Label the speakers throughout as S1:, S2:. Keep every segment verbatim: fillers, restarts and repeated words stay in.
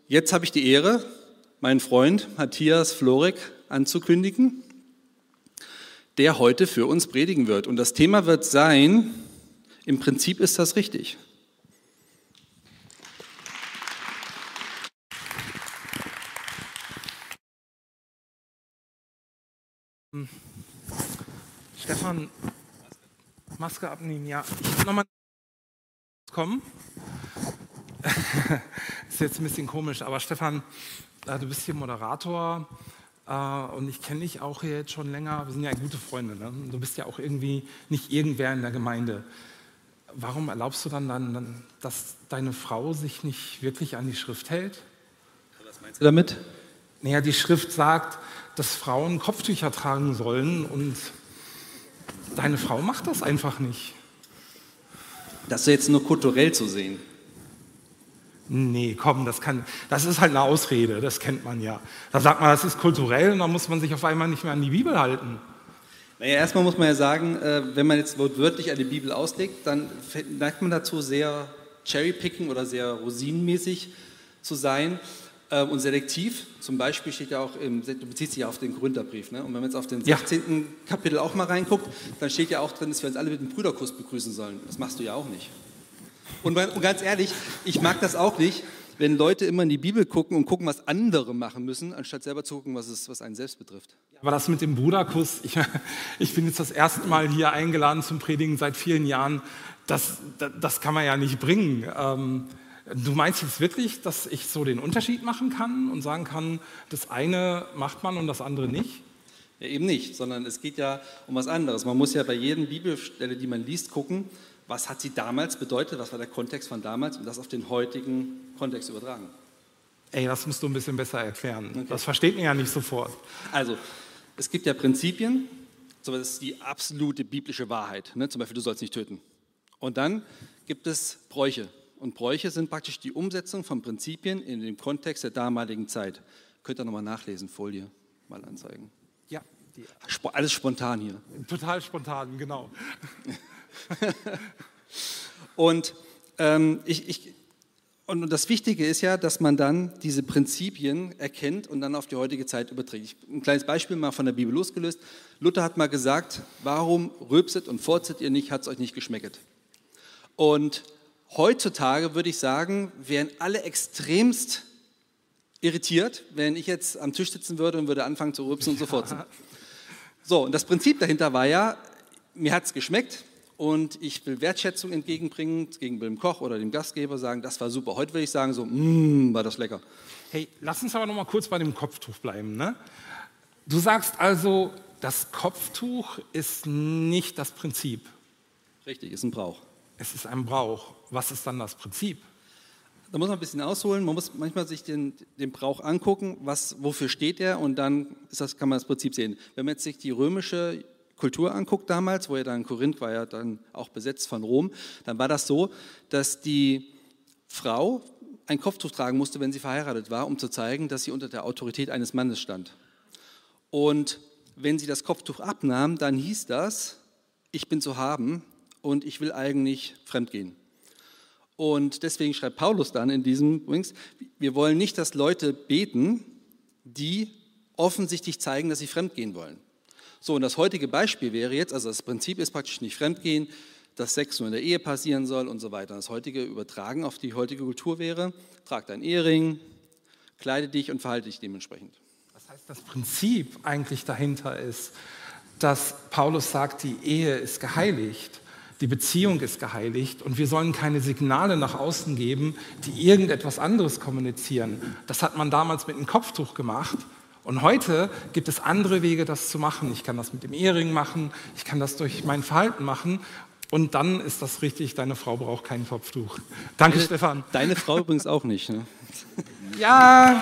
S1: Jetzt habe ich die Ehre, meinen Freund Matthias Florek anzukündigen, der heute für uns predigen wird. Und das Thema wird sein, im Prinzip ist das richtig.
S2: Stefan, Maske abnehmen, ja. Ich will nochmal kommen. Ist jetzt ein bisschen komisch, aber Stefan, du bist hier Moderator und ich kenne dich auch hier jetzt schon länger. Wir sind ja gute Freunde, ne? Du bist ja auch irgendwie nicht irgendwer in der Gemeinde. Warum erlaubst du dann, dann, dass deine Frau sich nicht wirklich an die Schrift hält?
S1: Was meinst du damit?
S2: Naja, die Schrift sagt, dass Frauen Kopftücher tragen sollen und deine Frau macht das einfach nicht.
S1: Das ist jetzt nur kulturell zu sehen.
S2: Nee, komm, das kann, das ist halt eine Ausrede, das kennt man ja. Da sagt man, das ist kulturell und dann muss man sich auf einmal nicht mehr an die Bibel halten.
S1: Naja, erstmal muss man ja sagen, wenn man jetzt wortwörtlich eine Bibel auslegt, dann neigt man dazu, sehr cherrypicking oder sehr rosinenmäßig zu sein und selektiv. Zum Beispiel steht ja auch, im, du beziehst dich ja auf den Korintherbrief, ne? Und wenn man jetzt auf den sechzehnten Ja. Kapitel auch mal reinguckt, dann steht ja auch drin, dass wir uns alle mit dem Brüderkuss begrüßen sollen. Das machst du ja auch nicht. Und, und ganz ehrlich, ich mag das auch nicht, wenn Leute immer in die Bibel gucken und gucken, was andere machen müssen, anstatt selber zu gucken, was, es, was einen selbst betrifft.
S2: Aber das mit dem Bruderkuss, ich, ich bin jetzt das erste Mal hier eingeladen zum Predigen seit vielen Jahren, das, das, das kann man ja nicht bringen. Ähm, du meinst jetzt wirklich, dass ich so den Unterschied machen kann und sagen kann, das eine macht man und das andere nicht?
S1: Ja, eben nicht, sondern es geht ja um was anderes. Man muss ja bei jeder Bibelstelle, die man liest, gucken, was hat sie damals bedeutet, was war der Kontext von damals und das auf den heutigen Kontext übertragen.
S2: Ey, das musst du ein bisschen besser erklären. Okay. Das versteht man ja nicht sofort.
S1: Also, es gibt ja Prinzipien, so das ist die absolute biblische Wahrheit. Ne? Zum Beispiel, du sollst nicht töten. Und dann gibt es Bräuche. Und Bräuche sind praktisch die Umsetzung von Prinzipien in dem Kontext der damaligen Zeit. Könnt ihr nochmal nachlesen, Folie mal anzeigen.
S2: Ja.
S1: Die, alles spontan hier.
S2: Total spontan, genau.
S1: und, ähm, ich, ich, und das Wichtige ist ja, dass man dann diese Prinzipien erkennt und dann auf die heutige Zeit überträgt. Ich, ein kleines Beispiel mal von der Bibel losgelöst. Luther hat mal gesagt, warum rülpset und furzet ihr nicht, hat es euch nicht geschmecket. Und heutzutage würde ich sagen, wären alle extremst irritiert, wenn ich jetzt am Tisch sitzen würde und würde anfangen zu rülpsen und so furzen. So, und das Prinzip dahinter war ja, mir hat es geschmeckt und ich will Wertschätzung entgegenbringen gegenüber dem Koch oder dem Gastgeber, sagen, das war super. Heute würde ich sagen, so, mmm, war das lecker.
S2: Hey, lass uns aber noch mal kurz bei dem Kopftuch bleiben, ne? Du sagst also, das Kopftuch ist nicht das Prinzip.
S1: Richtig, ist ein Brauch.
S2: Es ist ein Brauch. Was ist dann das Prinzip?
S1: Da muss man ein bisschen ausholen. Man muss manchmal sich den, den Brauch angucken, was, wofür steht er, und dann ist das, kann man das Prinzip sehen. Wenn man jetzt sich die römische Kultur anguckt damals, wo ja dann Korinth war ja dann auch besetzt von Rom, dann war das so, dass die Frau ein Kopftuch tragen musste, wenn sie verheiratet war, um zu zeigen, dass sie unter der Autorität eines Mannes stand. Und wenn sie das Kopftuch abnahm, dann hieß das, ich bin zu haben und ich will eigentlich fremdgehen. Und deswegen schreibt Paulus dann in diesem übrigens, wir wollen nicht, dass Leute beten, die offensichtlich zeigen, dass sie fremdgehen wollen. So, und das heutige Beispiel wäre jetzt, also das Prinzip ist praktisch nicht fremdgehen, dass Sex nur in der Ehe passieren soll und so weiter. Das heutige Übertragen auf die heutige Kultur wäre, trag deinen Ehering, kleide dich und verhalte dich dementsprechend.
S2: Das heißt, das Prinzip eigentlich dahinter ist, dass Paulus sagt, die Ehe ist geheiligt, die Beziehung ist geheiligt und wir sollen keine Signale nach außen geben, die irgendetwas anderes kommunizieren. Das hat man damals mit dem Kopftuch gemacht. Und heute gibt es andere Wege, das zu machen. Ich kann das mit dem Ehering machen, ich kann das durch mein Verhalten machen. Und dann ist das richtig, deine Frau braucht kein Kopftuch. Danke,
S1: deine,
S2: Stefan.
S1: Deine Frau übrigens auch nicht, ne?
S2: Ja,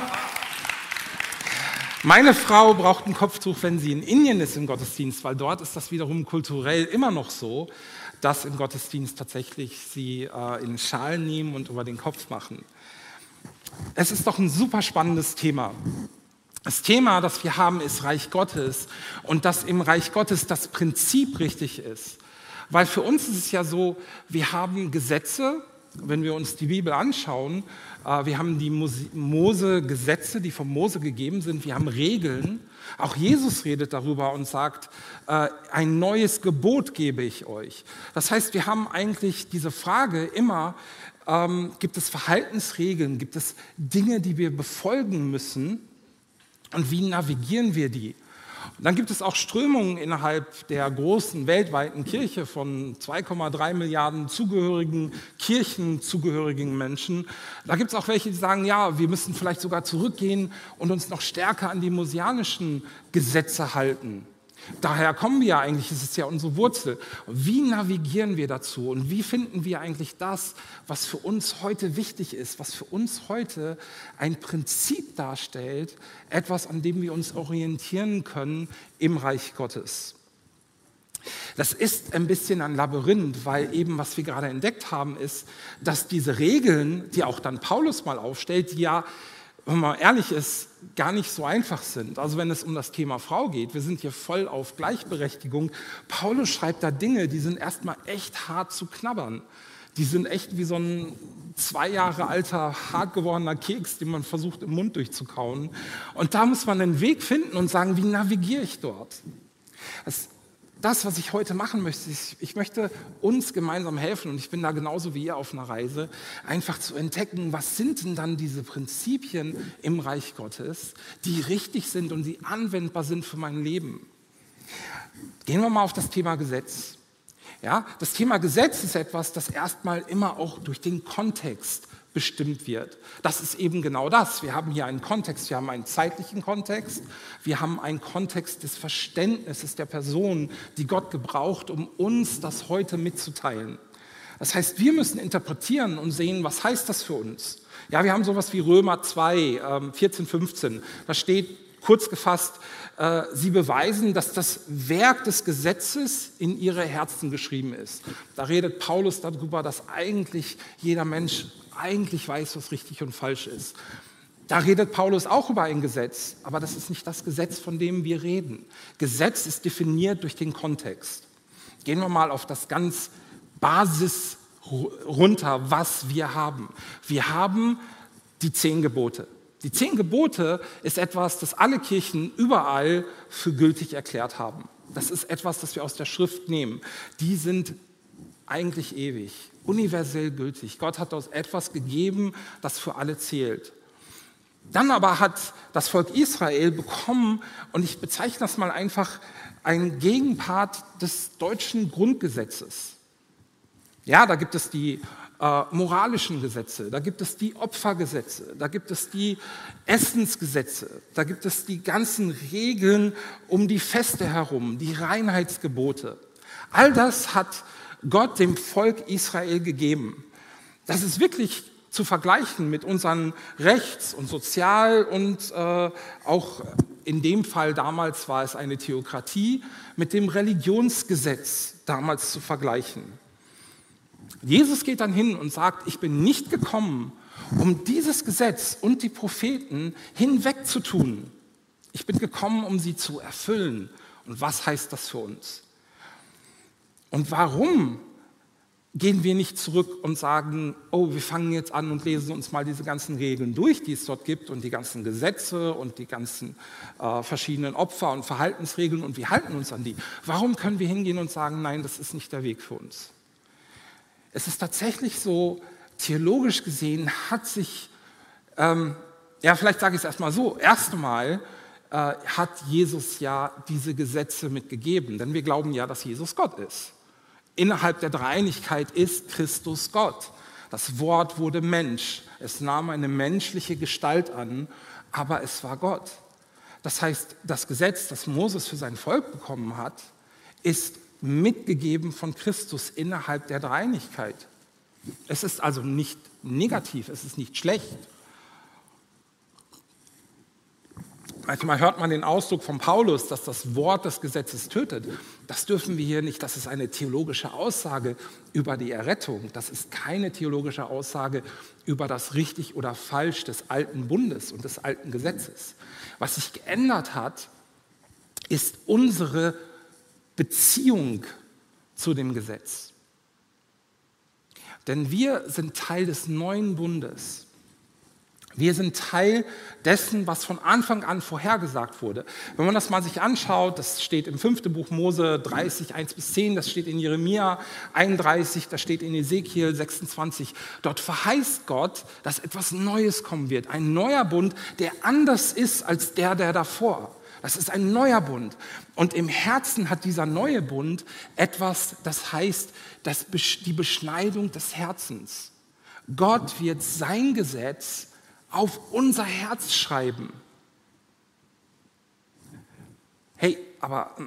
S2: meine Frau braucht ein Kopftuch, wenn sie in Indien ist im Gottesdienst, weil dort ist das wiederum kulturell immer noch so, dass im Gottesdienst tatsächlich sie äh, in Schal nehmen und über den Kopf machen. Es ist doch ein super spannendes Thema. Das Thema, das wir haben, ist Reich Gottes und dass im Reich Gottes das Prinzip richtig ist. Weil für uns ist es ja so, wir haben Gesetze wenn wir uns die Bibel anschauen, äh, wir haben die Mose-Gesetze, die von Mose gegeben sind, wir haben Regeln. Auch Jesus redet darüber und sagt, äh, ein neues Gebot gebe ich euch. Das heißt, wir haben eigentlich diese Frage immer, ähm, gibt es Verhaltensregeln, gibt es Dinge, die wir befolgen müssen und wie navigieren wir die? Und dann gibt es auch Strömungen innerhalb der großen weltweiten Kirche von zwei Komma drei Milliarden zugehörigen Kirchen, zugehörigen Menschen. Da gibt es auch welche, die sagen, ja, wir müssen vielleicht sogar zurückgehen und uns noch stärker an die mosianischen Gesetze halten. Daher kommen wir ja eigentlich, es ist ja unsere Wurzel. Wie navigieren wir dazu und wie finden wir eigentlich das, was für uns heute wichtig ist, was für uns heute ein Prinzip darstellt, etwas, an dem wir uns orientieren können im Reich Gottes. Das ist ein bisschen ein Labyrinth, weil eben, was wir gerade entdeckt haben, ist, dass diese Regeln, die auch dann Paulus mal aufstellt, die ja, wenn man ehrlich ist, gar nicht so einfach sind. Also wenn es um das Thema Frau geht, wir sind hier voll auf Gleichberechtigung. Paulus schreibt da Dinge, die sind erstmal echt hart zu knabbern. Die sind echt wie so ein zwei Jahre alter, hart gewordener Keks, den man versucht im Mund durchzukauen. Und da muss man einen Weg finden und sagen, wie navigiere ich dort? Das Das, was ich heute machen möchte, ist, ich möchte uns gemeinsam helfen, und ich bin da genauso wie ihr auf einer Reise, einfach zu entdecken, was sind denn dann diese Prinzipien im Reich Gottes, die richtig sind und die anwendbar sind für mein Leben. Gehen wir mal auf das Thema Gesetz. Ja, das Thema Gesetz ist etwas, das erstmal immer auch durch den Kontext bestimmt wird. Das ist eben genau das. Wir haben hier einen Kontext, wir haben einen zeitlichen Kontext, wir haben einen Kontext des Verständnisses der Person, die Gott gebraucht, um uns das heute mitzuteilen. Das heißt, wir müssen interpretieren und sehen, was heißt das für uns. Ja, wir haben sowas wie Römer zwei, vierzehn, fünfzehn. Da steht kurz gefasst, äh, sie beweisen, dass das Werk des Gesetzes in ihre Herzen geschrieben ist. Da redet Paulus darüber, dass eigentlich jeder Mensch eigentlich weiß, was richtig und falsch ist. Da redet Paulus auch über ein Gesetz, aber das ist nicht das Gesetz, von dem wir reden. Gesetz ist definiert durch den Kontext. Gehen wir mal auf das ganz Basis runter, was wir haben. Wir haben die zehn Gebote. Die zehn Gebote ist etwas, das alle Kirchen überall für gültig erklärt haben. Das ist etwas, das wir aus der Schrift nehmen. Die sind eigentlich ewig, universell gültig. Gott hat uns etwas gegeben, das für alle zählt. Dann aber hat das Volk Israel bekommen, und ich bezeichne das mal einfach, einen Gegenpart des deutschen Grundgesetzes. Ja, da gibt es die äh, moralischen Gesetze, da gibt es die Opfergesetze, da gibt es die Essensgesetze, da gibt es die ganzen Regeln um die Feste herum, die Reinheitsgebote. All das hat Gott dem Volk Israel gegeben. Das ist wirklich zu vergleichen mit unseren Rechts- und Sozial- und äh, auch in dem Fall damals war es eine Theokratie, mit dem Religionsgesetz damals zu vergleichen. Jesus geht dann hin und sagt, ich bin nicht gekommen, um dieses Gesetz und die Propheten hinwegzutun. Ich bin gekommen, um sie zu erfüllen. Und was heißt das für uns? Und warum gehen wir nicht zurück und sagen, oh, wir fangen jetzt an und lesen uns mal diese ganzen Regeln durch, die es dort gibt, und die ganzen Gesetze und die ganzen äh, verschiedenen Opfer- und Verhaltensregeln, und wir halten uns an die. Warum können wir hingehen und sagen, nein, das ist nicht der Weg für uns? Es ist tatsächlich so, theologisch gesehen hat sich, ähm, ja, vielleicht sage ich es erstmal so, erstmal äh, hat Jesus ja diese Gesetze mitgegeben, denn wir glauben ja, dass Jesus Gott ist. Innerhalb der Dreieinigkeit ist Christus Gott. Das Wort wurde Mensch. Es nahm eine menschliche Gestalt an, aber es war Gott. Das heißt, das Gesetz, das Moses für sein Volk bekommen hat, ist mitgegeben von Christus innerhalb der Dreieinigkeit. Es ist also nicht negativ, es ist nicht schlecht. Manchmal hört man den Ausdruck von Paulus, dass das Wort des Gesetzes tötet. Das dürfen wir hier nicht. Das ist eine theologische Aussage über die Errettung. Das ist keine theologische Aussage über das Richtig oder Falsch des alten Bundes und des alten Gesetzes. Was sich geändert hat, ist unsere Beziehung zu dem Gesetz. Denn wir sind Teil des neuen Bundes. Wir sind Teil dessen, was von Anfang an vorhergesagt wurde. Wenn man das mal sich anschaut, das steht im fünften Buch Mose dreißig, eins bis zehn, das steht in Jeremia einunddreißig, das steht in Ezekiel sechsundzwanzig. Dort verheißt Gott, dass etwas Neues kommen wird. Ein neuer Bund, der anders ist als der, der davor. Das ist ein neuer Bund. Und im Herzen hat dieser neue Bund etwas, das heißt, das, die Beschneidung des Herzens. Gott wird sein Gesetz auf unser Herz schreiben. Hey, aber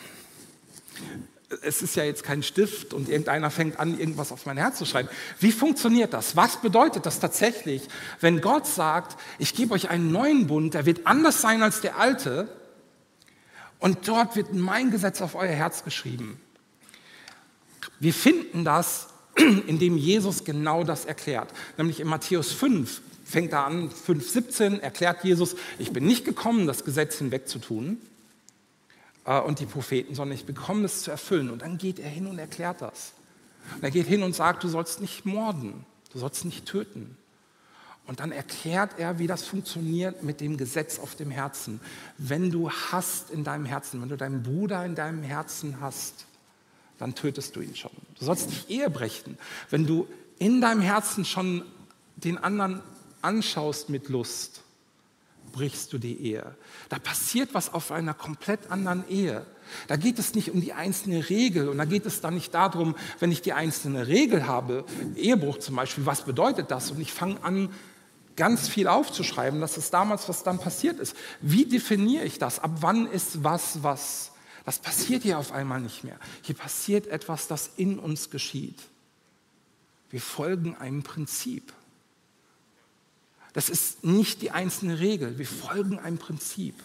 S2: es ist ja jetzt kein Stift und irgendeiner fängt an, irgendwas auf mein Herz zu schreiben. Wie funktioniert das? Was bedeutet das tatsächlich, wenn Gott sagt, ich gebe euch einen neuen Bund, der wird anders sein als der alte und dort wird mein Gesetz auf euer Herz geschrieben? Wir finden das, indem Jesus genau das erklärt, nämlich in Matthäus fünf. Fängt da an, fünf siebzehn, erklärt Jesus, ich bin nicht gekommen, das Gesetz hinwegzutun äh, und die Propheten, sondern ich bin gekommen, es zu erfüllen. Und dann geht er hin und erklärt das. Und er geht hin und sagt, du sollst nicht morden, du sollst nicht töten. Und dann erklärt er, wie das funktioniert mit dem Gesetz auf dem Herzen. Wenn du hast in deinem Herzen, wenn du deinen Bruder in deinem Herzen hast, dann tötest du ihn schon. Du sollst nicht Ehe brechen. Wenn du in deinem Herzen schon den anderen anschaust mit Lust, brichst du die Ehe. Da passiert was auf einer komplett anderen Ehe. Da geht es nicht um die einzelne Regel und da geht es dann nicht darum, wenn ich die einzelne Regel habe, Ehebruch zum Beispiel, was bedeutet das? Und ich fange an, ganz viel aufzuschreiben, das ist damals, was dann passiert ist. Wie definiere ich das? Ab wann ist was was? Das passiert hier auf einmal nicht mehr. Hier passiert etwas, das in uns geschieht. Wir folgen einem Prinzip. Das ist nicht die einzelne Regel. Wir folgen einem Prinzip.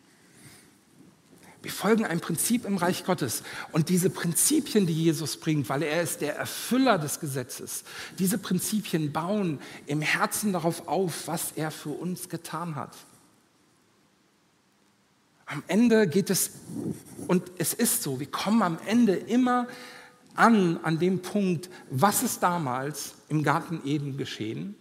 S2: Wir folgen einem Prinzip im Reich Gottes. Und diese Prinzipien, die Jesus bringt, weil er ist der Erfüller des Gesetzes, diese Prinzipien bauen im Herzen darauf auf, was er für uns getan hat. Am Ende geht es, und es ist so, wir kommen am Ende immer an, an dem Punkt, was ist damals im Garten Eden geschehen?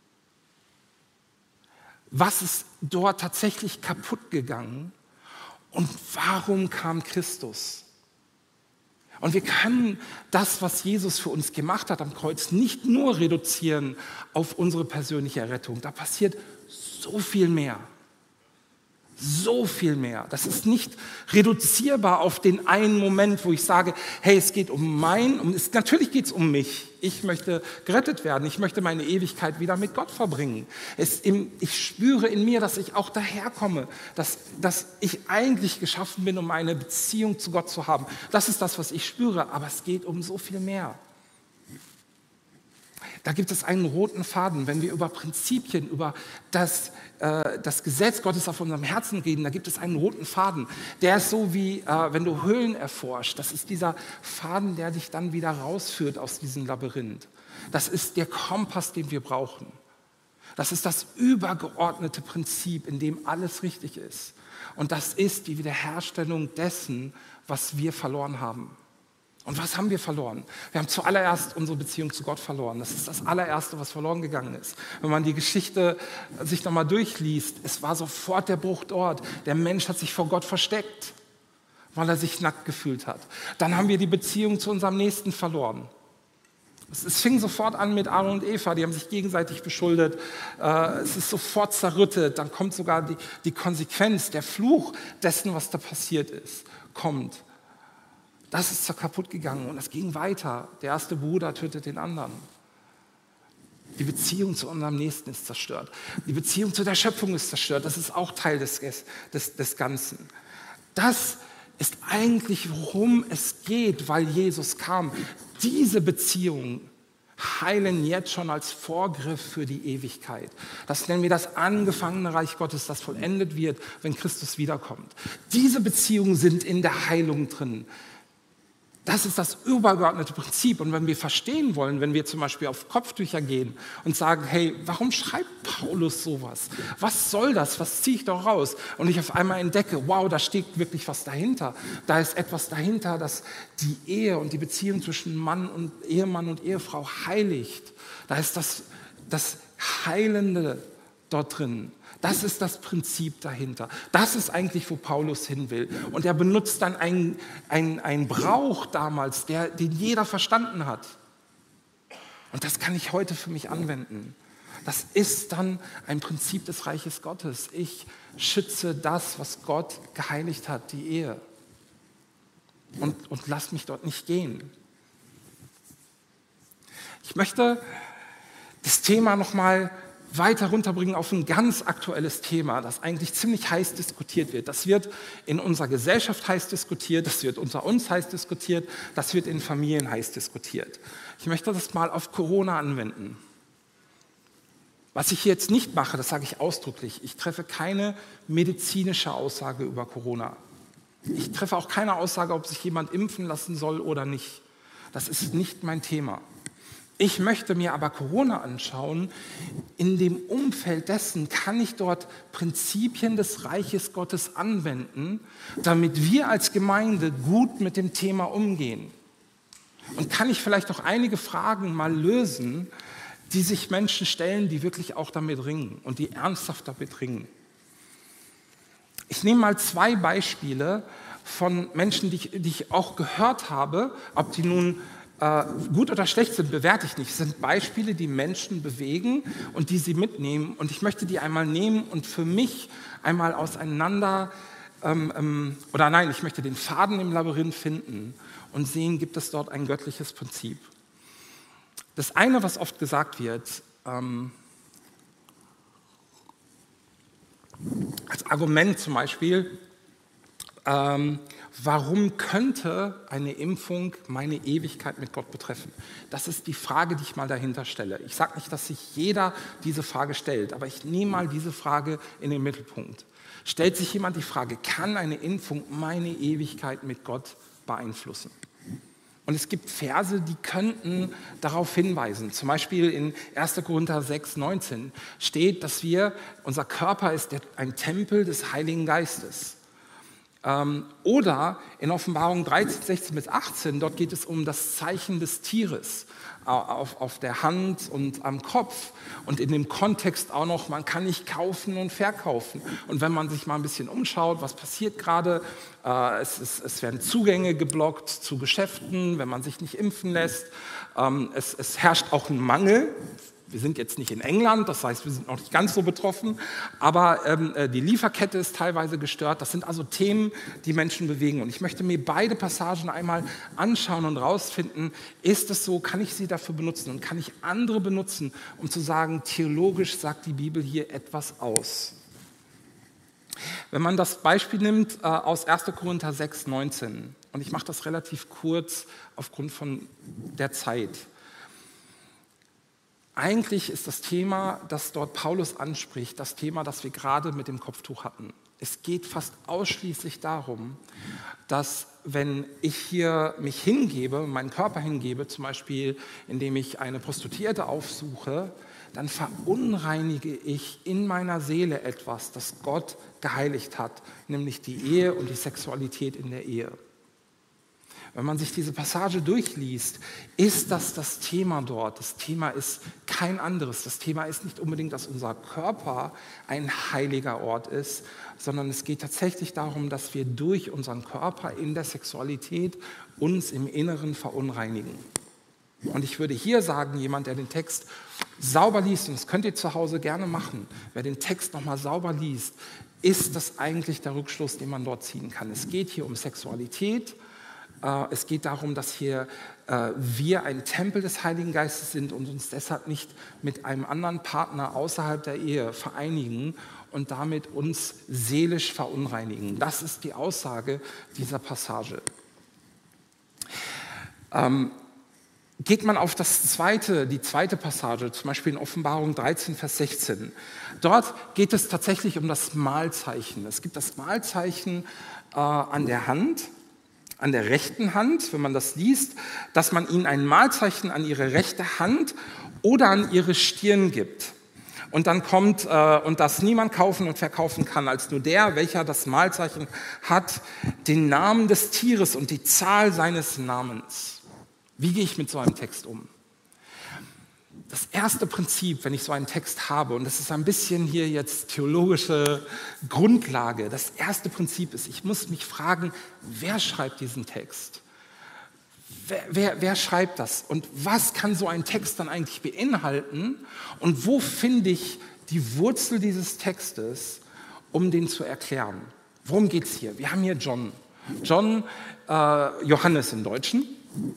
S2: Was ist dort tatsächlich kaputt gegangen und warum kam Christus? Und wir können das, was Jesus für uns gemacht hat am Kreuz, nicht nur reduzieren auf unsere persönliche Errettung. Da passiert so viel mehr. So viel mehr. Das ist nicht reduzierbar auf den einen Moment, wo ich sage, hey, es geht um mein, um, es, natürlich geht es um mich. Ich möchte gerettet werden. Ich möchte meine Ewigkeit wieder mit Gott verbringen. Es, im, ich spüre in mir, dass ich auch daherkomme, dass, dass ich eigentlich geschaffen bin, um eine Beziehung zu Gott zu haben. Das ist das, was ich spüre, aber es geht um so viel mehr. Da gibt es einen roten Faden, wenn wir über Prinzipien, über das, äh, das Gesetz Gottes auf unserem Herzen reden, da gibt es einen roten Faden. Der ist so wie, äh, wenn du Höhlen erforscht, das ist dieser Faden, der dich dann wieder rausführt aus diesem Labyrinth. Das ist der Kompass, den wir brauchen. Das ist das übergeordnete Prinzip, in dem alles richtig ist. Und das ist die Wiederherstellung dessen, was wir verloren haben. Und was haben wir verloren? Wir haben zuallererst unsere Beziehung zu Gott verloren. Das ist das allererste, was verloren gegangen ist. Wenn man die Geschichte sich nochmal durchliest, es war sofort der Bruch dort. Der Mensch hat sich vor Gott versteckt, weil er sich nackt gefühlt hat. Dann haben wir die Beziehung zu unserem Nächsten verloren. Es fing sofort an mit Adam und Eva, die haben sich gegenseitig beschuldet. Es ist sofort zerrüttet. Dann kommt sogar die, die Konsequenz, der Fluch dessen, was da passiert ist, kommt. Das ist kaputt gegangen und es ging weiter. Der erste Bruder tötet den anderen. Die Beziehung zu unserem Nächsten ist zerstört. Die Beziehung zu der Schöpfung ist zerstört. Das ist auch Teil des, des, des Ganzen. Das ist eigentlich, worum es geht, weil Jesus kam. Diese Beziehungen heilen jetzt schon als Vorgriff für die Ewigkeit. Das nennen wir das angefangene Reich Gottes, das vollendet wird, wenn Christus wiederkommt. Diese Beziehungen sind in der Heilung drin. Das ist das übergeordnete Prinzip. Und wenn wir verstehen wollen, wenn wir zum Beispiel auf Kopftücher gehen und sagen, hey, warum schreibt Paulus sowas? Was soll das? Was ziehe ich doch raus? Und ich auf einmal entdecke, wow, da steht wirklich was dahinter. Da ist etwas dahinter, das die Ehe und die Beziehung zwischen Mann und Ehemann und Ehefrau heiligt. Da ist das, das Heilende dort drin. Das ist das Prinzip dahinter. Das ist eigentlich, wo Paulus hin will. Und er benutzt dann einen ein Brauch damals, der, den jeder verstanden hat. Und das kann ich heute für mich anwenden. Das ist dann ein Prinzip des Reiches Gottes. Ich schütze das, was Gott geheiligt hat, die Ehe. Und, und lass mich dort nicht gehen. Ich möchte das Thema nochmal weiter runterbringen auf ein ganz aktuelles Thema, das eigentlich ziemlich heiß diskutiert wird. Das wird in unserer Gesellschaft heiß diskutiert, das wird unter uns heiß diskutiert, das wird in Familien heiß diskutiert. Ich möchte das mal auf Corona anwenden. Was ich hier jetzt nicht mache, das sage ich ausdrücklich, ich treffe keine medizinische Aussage über Corona. Ich treffe auch keine Aussage, ob sich jemand impfen lassen soll oder nicht. Das ist nicht mein Thema. Ich möchte mir aber Corona anschauen. In dem Umfeld dessen kann ich dort Prinzipien des Reiches Gottes anwenden, damit wir als Gemeinde gut mit dem Thema umgehen. Und kann ich vielleicht auch einige Fragen mal lösen, die sich Menschen stellen, die wirklich auch damit ringen und die ernsthaft damit ringen. Ich nehme mal zwei Beispiele von Menschen, die ich, die ich auch gehört habe, ob die nun Äh, gut oder schlecht sind, bewerte ich nicht. Es sind Beispiele, die Menschen bewegen und die sie mitnehmen. Und ich möchte die einmal nehmen und für mich einmal auseinander, ähm, ähm, oder nein, ich möchte den Faden im Labyrinth finden und sehen, gibt es dort ein göttliches Prinzip. Das eine, was oft gesagt wird, ähm, als Argument zum Beispiel, ähm, warum könnte eine Impfung meine Ewigkeit mit Gott betreffen? Das ist die Frage, die ich mal dahinter stelle. Ich sage nicht, dass sich jeder diese Frage stellt, aber ich nehme mal diese Frage in den Mittelpunkt. Stellt sich jemand die Frage, kann eine Impfung meine Ewigkeit mit Gott beeinflussen? Und es gibt Verse, die könnten darauf hinweisen. Zum Beispiel in erster Korinther sechs, neunzehn steht, dass wir, unser Körper ist ein Tempel des Heiligen Geistes. Oder in Offenbarung dreizehn, sechzehn bis achtzehn, dort geht es um das Zeichen des Tieres auf, auf der Hand und am Kopf. Und in dem Kontext auch noch, man kann nicht kaufen und verkaufen. Und wenn man sich mal ein bisschen umschaut, was passiert gerade, äh, es, es, es werden Zugänge geblockt zu Geschäften, wenn man sich nicht impfen lässt. Ähm, es, es herrscht auch ein Mangel. Wir sind jetzt nicht in England, das heißt, wir sind noch nicht ganz so betroffen, aber ähm, die Lieferkette ist teilweise gestört. Das sind also Themen, die Menschen bewegen. Und ich möchte mir beide Passagen einmal anschauen und rausfinden, ist es so, kann ich sie dafür benutzen und kann ich andere benutzen, um zu sagen, theologisch sagt die Bibel hier etwas aus. Wenn man das Beispiel nimmt äh, aus erster Korinther sechs, neunzehn, und ich mache das relativ kurz aufgrund von der Zeit. Eigentlich ist das Thema, das dort Paulus anspricht, das Thema, das wir gerade mit dem Kopftuch hatten. Es geht fast ausschließlich darum, dass wenn ich hier mich hingebe, meinen Körper hingebe, zum Beispiel indem ich eine Prostituierte aufsuche, dann verunreinige ich in meiner Seele etwas, das Gott geheiligt hat, nämlich die Ehe und die Sexualität in der Ehe. Wenn man sich diese Passage durchliest, ist das das Thema dort. Das Thema ist kein anderes. Das Thema ist nicht unbedingt, dass unser Körper ein heiliger Ort ist, sondern es geht tatsächlich darum, dass wir durch unseren Körper in der Sexualität uns im Inneren verunreinigen. Und ich würde hier sagen, jemand, der den Text sauber liest, und das könnt ihr zu Hause gerne machen, wer den Text nochmal sauber liest, ist das eigentlich der Rückschluss, den man dort ziehen kann. Es geht hier um Sexualität. Es geht darum, dass hier äh, wir ein Tempel des Heiligen Geistes sind und uns deshalb nicht mit einem anderen Partner außerhalb der Ehe vereinigen und damit uns seelisch verunreinigen. Das ist die Aussage dieser Passage. Ähm, geht man auf das zweite, die zweite Passage, zum Beispiel in Offenbarung dreizehn, Vers sechzehn, dort geht es tatsächlich um das Mahlzeichen. Es gibt das Mahlzeichen äh, an der Hand. an der rechten Hand, wenn man das liest, dass man ihnen ein Mahlzeichen an ihre rechte Hand oder an ihre Stirn gibt. Und dann kommt, äh, und das niemand kaufen und verkaufen kann, als nur der, welcher das Mahlzeichen hat, den Namen des Tieres und die Zahl seines Namens. Wie gehe ich mit so einem Text um? Das erste Prinzip, wenn ich so einen Text habe, und das ist ein bisschen hier jetzt theologische Grundlage, das erste Prinzip ist, ich muss mich fragen, wer schreibt diesen Text? Wer, wer, wer schreibt das? Und was kann so ein Text dann eigentlich beinhalten? Und wo finde ich die Wurzel dieses Textes, um den zu erklären? Worum geht es hier? Wir haben hier John. John, äh, Johannes im Deutschen.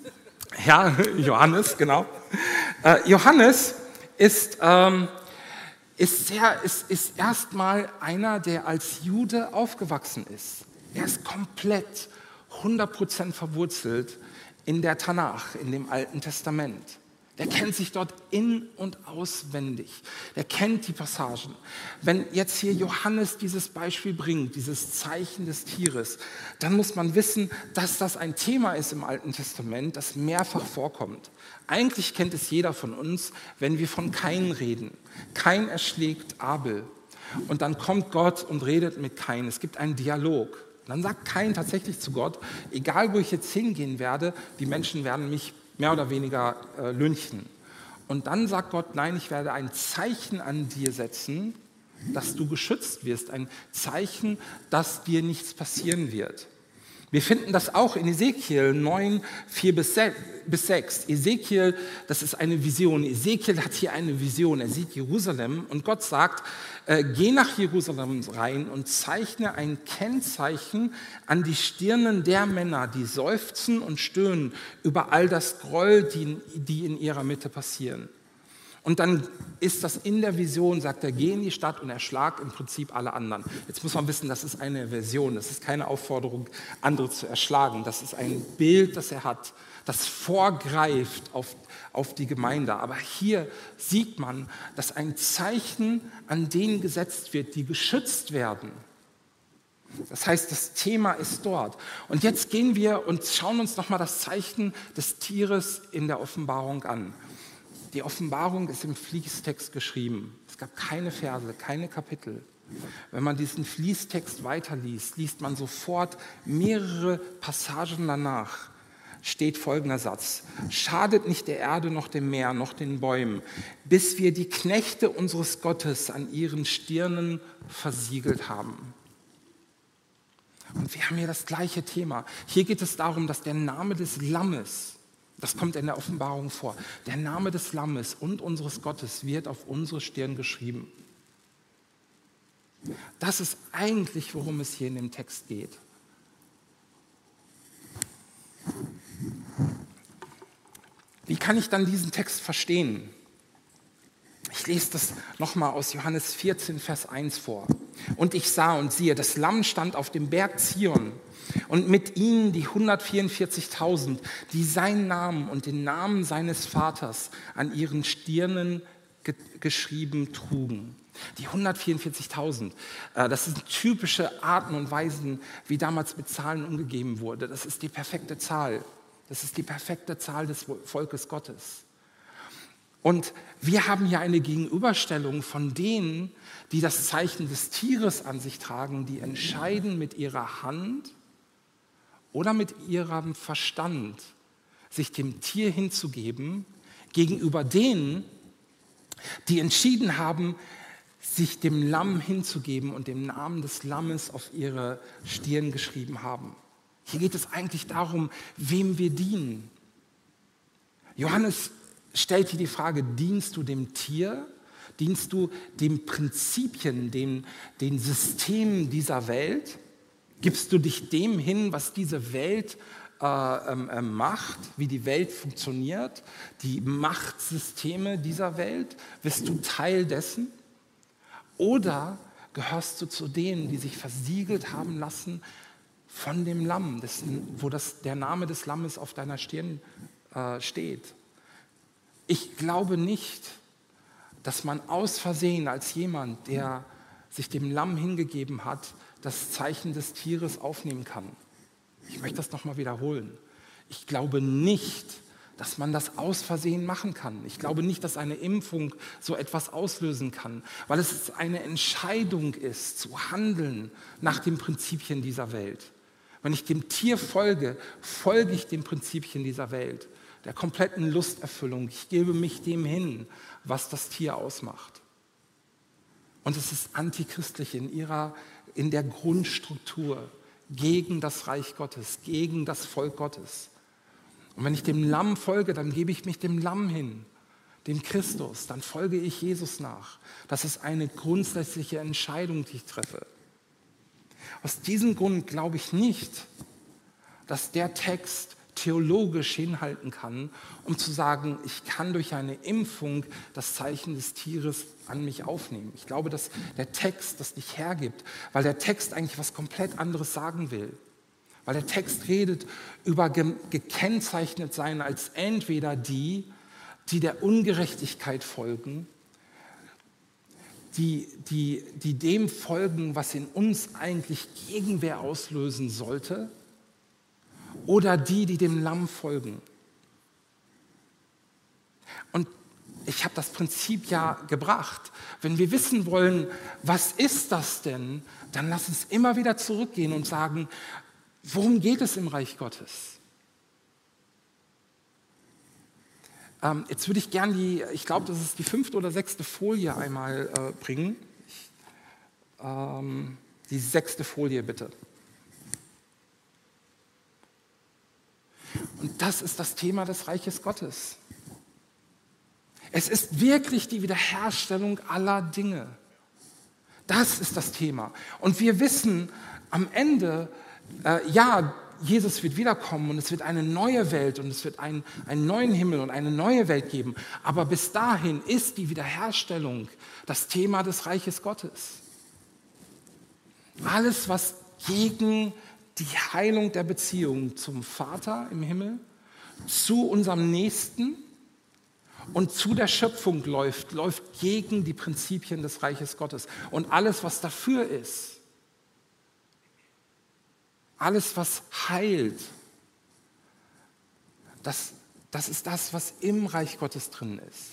S2: Ja, Johannes, genau. Äh, Johannes ist, ähm, ist, sehr, ist, ist erstmal einer, der als Jude aufgewachsen ist. Er ist komplett, hundert Prozent verwurzelt in der Tanach, in dem Alten Testament. Der kennt sich dort in- und auswendig. Der kennt die Passagen. Wenn jetzt hier Johannes dieses Beispiel bringt, dieses Zeichen des Tieres, dann muss man wissen, dass das ein Thema ist im Alten Testament, das mehrfach vorkommt. Eigentlich kennt es jeder von uns, wenn wir von Kain reden. Kain erschlägt Abel. Und dann kommt Gott und redet mit Kain. Es gibt einen Dialog. Dann sagt Kain tatsächlich zu Gott, egal wo ich jetzt hingehen werde, die Menschen werden mich mehr oder weniger äh, lynchen. Und dann sagt Gott, nein, ich werde ein Zeichen an dir setzen, dass du geschützt wirst. Ein Zeichen, dass dir nichts passieren wird. Wir finden das auch in Ezekiel neun, vier bis sechs. Ezekiel, das ist eine Vision. Ezekiel hat hier eine Vision. Er sieht Jerusalem und Gott sagt, äh, geh nach Jerusalem rein und zeichne ein Kennzeichen an die Stirnen der Männer, die seufzen und stöhnen über all das Groll, die, die in ihrer Mitte passieren. Und dann ist das in der Vision, sagt er, geh in die Stadt und erschlag im Prinzip alle anderen. Jetzt muss man wissen, das ist eine Version, das ist keine Aufforderung, andere zu erschlagen. Das ist ein Bild, das er hat, das vorgreift auf, auf die Gemeinde. Aber hier sieht man, dass ein Zeichen an denen gesetzt wird, die geschützt werden. Das heißt, das Thema ist dort. Und jetzt gehen wir und schauen uns nochmal das Zeichen des Tieres in der Offenbarung an. Die Offenbarung ist im Fließtext geschrieben. Es gab keine Verse, keine Kapitel. Wenn man diesen Fließtext weiterliest, liest man sofort mehrere Passagen danach. Steht folgender Satz: Schadet nicht der Erde noch dem Meer noch den Bäumen, bis wir die Knechte unseres Gottes an ihren Stirnen versiegelt haben. Und wir haben hier das gleiche Thema. Hier geht es darum, dass der Name des Lammes, das kommt in der Offenbarung vor, der Name des Lammes und unseres Gottes wird auf unsere Stirn geschrieben. Das ist eigentlich, worum es hier in dem Text geht. Wie kann ich dann diesen Text verstehen? Ich lese das nochmal aus Johannes vierzehn, Vers eins vor. Und ich sah und siehe, das Lamm stand auf dem Berg Zion und mit ihnen die hundertvierundvierzigtausend, die seinen Namen und den Namen seines Vaters an ihren Stirnen ge- geschrieben trugen. Die hundertvierundvierzigtausend, das sind typische Arten und Weisen, wie damals mit Zahlen umgegeben wurde. Das ist die perfekte Zahl. Das ist die perfekte Zahl des Volkes Gottes. Und wir haben hier eine Gegenüberstellung von denen, die das Zeichen des Tieres an sich tragen, die entscheiden mit ihrer Hand oder mit ihrem Verstand, sich dem Tier hinzugeben, gegenüber denen, die entschieden haben, sich dem Lamm hinzugeben und den Namen des Lammes auf ihre Stirn geschrieben haben. Hier geht es eigentlich darum, wem wir dienen. Johannes stellt hier die Frage, dienst du dem Tier? Dienst du den Prinzipien, den, den Systemen dieser Welt? Gibst du dich dem hin, was diese Welt äh, äh, macht, wie die Welt funktioniert, die Machtsysteme dieser Welt? Bist du Teil dessen? Oder gehörst du zu denen, die sich versiegelt haben lassen von dem Lamm, dessen, wo das, der Name des Lammes auf deiner Stirn äh, steht? Ich glaube nicht, dass man aus Versehen als jemand, der sich dem Lamm hingegeben hat, das Zeichen des Tieres aufnehmen kann. Ich möchte das nochmal wiederholen. Ich glaube nicht, dass man das aus Versehen machen kann. Ich glaube nicht, dass eine Impfung so etwas auslösen kann, weil es eine Entscheidung ist, zu handeln nach den Prinzipien dieser Welt. Wenn ich dem Tier folge, folge ich den Prinzipien dieser Welt, der kompletten Lusterfüllung. Ich gebe mich dem hin, was das Tier ausmacht. Und es ist antichristlich in ihrer, in der Grundstruktur, gegen das Reich Gottes, gegen das Volk Gottes. Und wenn ich dem Lamm folge, dann gebe ich mich dem Lamm hin, dem Christus, dann folge ich Jesus nach. Das ist eine grundsätzliche Entscheidung, die ich treffe. Aus diesem Grund glaube ich nicht, dass der Text theologisch hinhalten kann, um zu sagen, ich kann durch eine Impfung das Zeichen des Tieres an mich aufnehmen. Ich glaube, dass der Text das nicht hergibt, weil der Text eigentlich was komplett anderes sagen will. Weil der Text redet über ge- gekennzeichnet sein als entweder die, die der Ungerechtigkeit folgen, die, die, die dem folgen, was in uns eigentlich Gegenwehr auslösen sollte, oder die, die dem Lamm folgen. Und ich habe das Prinzip ja gebracht. Wenn wir wissen wollen, was ist das denn, dann lass uns immer wieder zurückgehen und sagen, worum geht es im Reich Gottes? Ähm, jetzt würde ich gern die, ich glaube, das ist die fünfte oder sechste Folie einmal äh, bringen. Ich, ähm, die sechste Folie bitte. Und das ist das Thema des Reiches Gottes. Es ist wirklich die Wiederherstellung aller Dinge. Das ist das Thema. Und wir wissen am Ende, äh, ja, Jesus wird wiederkommen und es wird eine neue Welt und es wird ein, einen neuen Himmel und eine neue Welt geben. Aber bis dahin ist die Wiederherstellung das Thema des Reiches Gottes. Alles, was gegen die Heilung der Beziehung zum Vater im Himmel, zu unserem Nächsten und zu der Schöpfung läuft, läuft gegen die Prinzipien des Reiches Gottes. Und alles, was dafür ist, alles, was heilt, das, das ist das, was im Reich Gottes drin ist.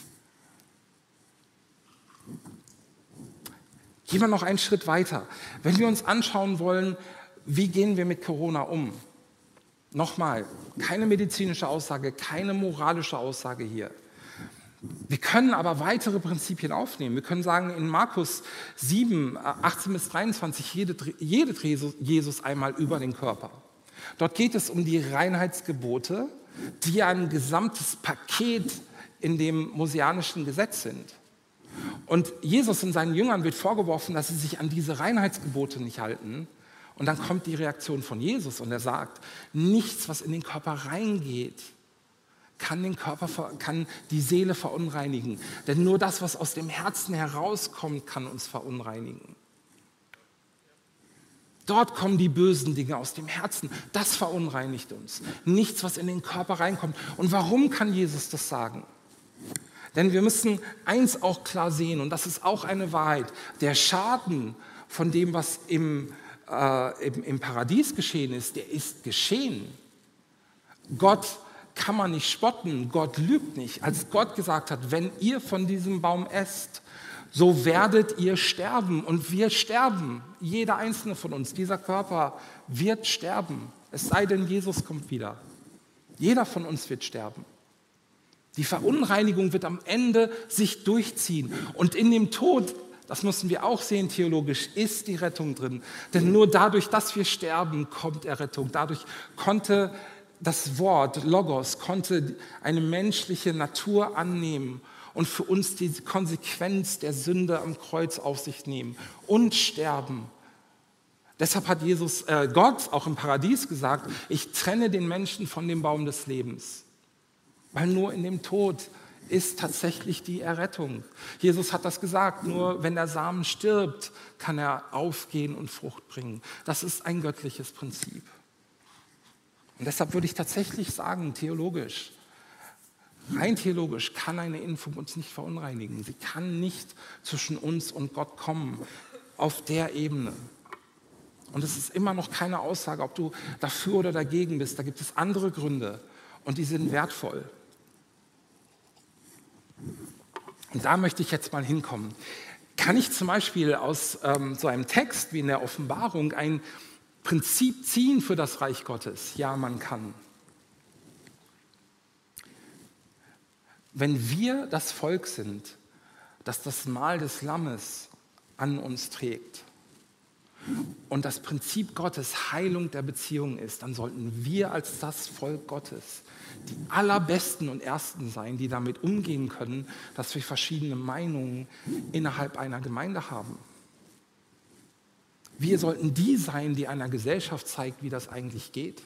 S2: Gehen wir noch einen Schritt weiter. Wenn wir uns anschauen wollen, wie gehen wir mit Corona um? Nochmal, keine medizinische Aussage, keine moralische Aussage hier. Wir können aber weitere Prinzipien aufnehmen. Wir können sagen, in Markus sieben, achtzehn bis dreiundzwanzig redet Jesus einmal über den Körper. Dort geht es um die Reinheitsgebote, die ein gesamtes Paket in dem mosianischen Gesetz sind. Und Jesus und seinen Jüngern wird vorgeworfen, dass sie sich an diese Reinheitsgebote nicht halten. Und dann kommt die Reaktion von Jesus und er sagt, nichts, was in den Körper reingeht, kann den Körper, kann die Seele verunreinigen. Denn nur das, was aus dem Herzen herauskommt, kann uns verunreinigen. Dort kommen die bösen Dinge aus dem Herzen. Das verunreinigt uns. Nichts, was in den Körper reinkommt. Und warum kann Jesus das sagen? Denn wir müssen eins auch klar sehen, und das ist auch eine Wahrheit, der Schaden von dem, was im, äh, im, im Paradies geschehen ist, der ist geschehen. Gott kann man nicht spotten, Gott lügt nicht. Als Gott gesagt hat, wenn ihr von diesem Baum esst, so werdet ihr sterben. Und wir sterben, jeder einzelne von uns, dieser Körper wird sterben. Es sei denn, Jesus kommt wieder. Jeder von uns wird sterben. Die Verunreinigung wird am Ende sich durchziehen. Und in dem Tod, das müssen wir auch sehen theologisch, ist die Rettung drin. Denn nur dadurch, dass wir sterben, kommt Errettung. Dadurch konnte das Wort Logos konnte eine menschliche Natur annehmen und für uns die Konsequenz der Sünde am Kreuz auf sich nehmen und sterben. Deshalb hat Jesus, äh, Gott auch im Paradies gesagt, ich trenne den Menschen von dem Baum des Lebens. Weil nur in dem Tod ist tatsächlich die Errettung. Jesus hat das gesagt, nur wenn der Samen stirbt, kann er aufgehen und Frucht bringen. Das ist ein göttliches Prinzip. Und deshalb würde ich tatsächlich sagen, theologisch, rein theologisch kann eine Impfung uns nicht verunreinigen. Sie kann nicht zwischen uns und Gott kommen auf der Ebene. Und es ist immer noch keine Aussage, ob du dafür oder dagegen bist. Da gibt es andere Gründe und die sind wertvoll. Und da möchte ich jetzt mal hinkommen. Kann ich zum Beispiel aus ähm, so einem Text wie in der Offenbarung ein Prinzip ziehen für das Reich Gottes? Ja, man kann. Wenn wir das Volk sind, das das Mahl des Lammes an uns trägt und das Prinzip Gottes Heilung der Beziehung ist, dann sollten wir als das Volk Gottes die allerbesten und ersten sein, die damit umgehen können, dass wir verschiedene Meinungen innerhalb einer Gemeinde haben. Wir sollten die sein, die einer Gesellschaft zeigt, wie das eigentlich geht.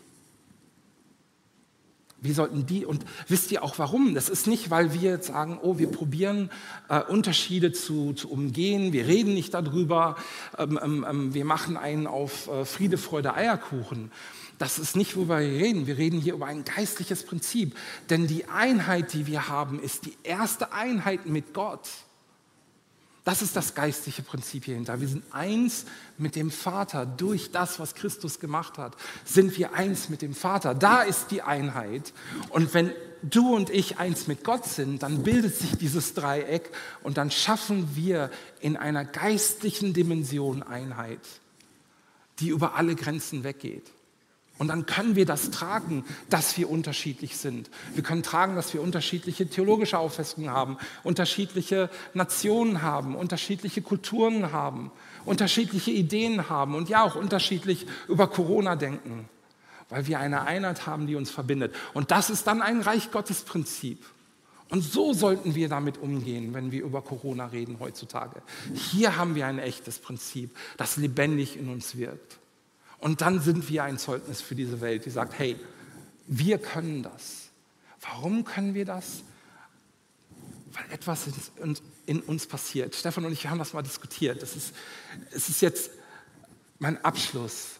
S2: Wir sollten die, und wisst ihr auch warum? Das ist nicht, weil wir jetzt sagen, oh, wir probieren äh, Unterschiede zu, zu umgehen, wir reden nicht darüber, ähm, ähm, wir machen einen auf äh, Friede, Freude, Eierkuchen. Das ist nicht, worüber wir reden. Wir reden hier über ein geistliches Prinzip. Denn die Einheit, die wir haben, ist die erste Einheit mit Gott. Das ist das geistliche Prinzip hier hinter. Wir sind eins mit dem Vater. Durch das, was Christus gemacht hat, sind wir eins mit dem Vater. Da ist die Einheit. Und wenn du und ich eins mit Gott sind, dann bildet sich dieses Dreieck und dann schaffen wir in einer geistlichen Dimension Einheit, die über alle Grenzen weggeht. Und dann können wir das tragen, dass wir unterschiedlich sind. Wir können tragen, dass wir unterschiedliche theologische Auffassungen haben, unterschiedliche Nationen haben, unterschiedliche Kulturen haben, unterschiedliche Ideen haben und ja auch unterschiedlich über Corona denken, weil wir eine Einheit haben, die uns verbindet. Und das ist dann ein Reich Gottes Prinzip. Und so sollten wir damit umgehen, wenn wir über Corona reden heutzutage. Hier haben wir ein echtes Prinzip, das lebendig in uns wirkt. Und dann sind wir ein Zeugnis für diese Welt, die sagt, hey, wir können das. Warum können wir das? Weil etwas in, in uns passiert. Stefan und ich, wir haben das mal diskutiert. Das ist, es ist jetzt mein Abschluss.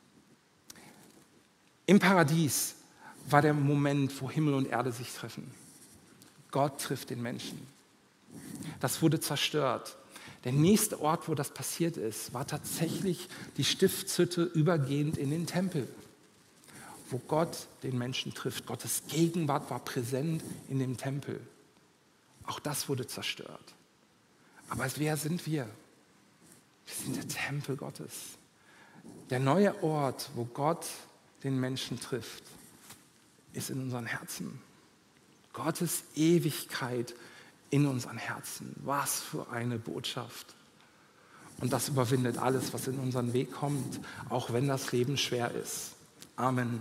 S2: Im Paradies war der Moment, wo Himmel und Erde sich treffen. Gott trifft den Menschen. Das wurde zerstört. Der nächste Ort, wo das passiert ist, war tatsächlich die Stiftshütte übergehend in den Tempel, wo Gott den Menschen trifft. Gottes Gegenwart war präsent in dem Tempel. Auch das wurde zerstört. Aber wer sind wir? Wir sind der Tempel Gottes. Der neue Ort, wo Gott den Menschen trifft, ist in unseren Herzen. Gottes Ewigkeit in unseren Herzen. Was für eine Botschaft. Und das überwindet alles, was in unseren Weg kommt, auch wenn das Leben schwer ist. Amen.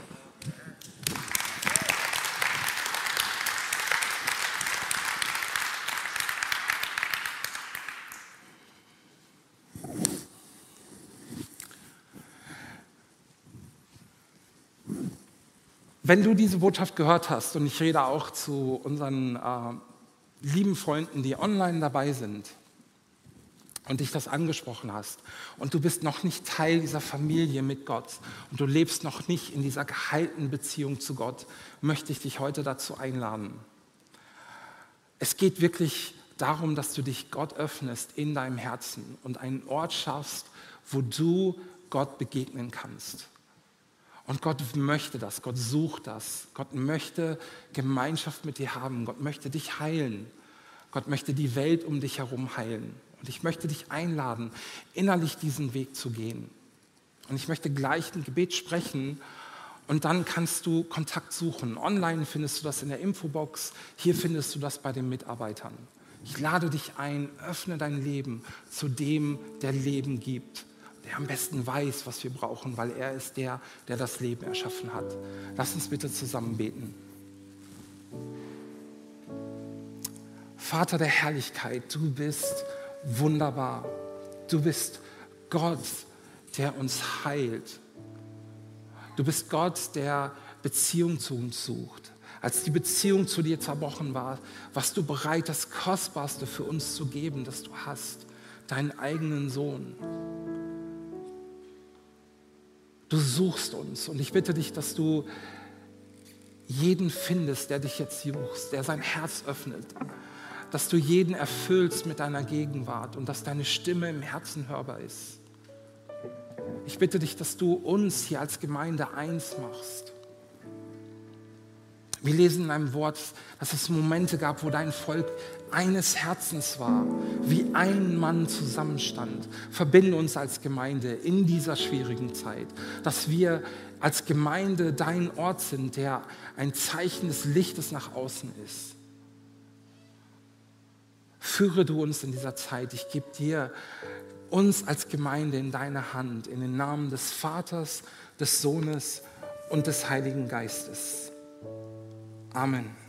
S2: Wenn du diese Botschaft gehört hast, und ich rede auch zu unseren äh, lieben Freunden, die online dabei sind und dich das angesprochen hast und du bist noch nicht Teil dieser Familie mit Gott und du lebst noch nicht in dieser geheilten Beziehung zu Gott, möchte ich dich heute dazu einladen. Es geht wirklich darum, dass du dich Gott öffnest in deinem Herzen und einen Ort schaffst, wo du Gott begegnen kannst. Und Gott möchte das, Gott sucht das. Gott möchte Gemeinschaft mit dir haben. Gott möchte dich heilen. Gott möchte die Welt um dich herum heilen. Und ich möchte dich einladen, innerlich diesen Weg zu gehen. Und ich möchte gleich ein Gebet sprechen und dann kannst du Kontakt suchen. Online findest du das in der Infobox, hier findest du das bei den Mitarbeitern. Ich lade dich ein, öffne dein Leben zu dem, der Leben gibt. Der am besten weiß, was wir brauchen, weil er ist der, der das Leben erschaffen hat. Lass uns bitte zusammen beten. Vater der Herrlichkeit, du bist wunderbar. Du bist Gott, der uns heilt. Du bist Gott, der Beziehung zu uns sucht. Als die Beziehung zu dir zerbrochen war, warst du bereit, das Kostbarste für uns zu geben, das du hast, deinen eigenen Sohn. Du suchst uns und ich bitte dich, dass du jeden findest, der dich jetzt sucht, der sein Herz öffnet, dass du jeden erfüllst mit deiner Gegenwart und dass deine Stimme im Herzen hörbar ist. Ich bitte dich, dass du uns hier als Gemeinde eins machst. Wir lesen in deinem Wort, dass es Momente gab, wo dein Volk eines Herzens war, wie ein Mann zusammenstand. Verbinde uns als Gemeinde in dieser schwierigen Zeit, dass wir als Gemeinde dein Ort sind, der ein Zeichen des Lichtes nach außen ist. Führe du uns in dieser Zeit. Ich gebe dir uns als Gemeinde in deine Hand, in den Namen des Vaters, des Sohnes und des Heiligen Geistes. Amen.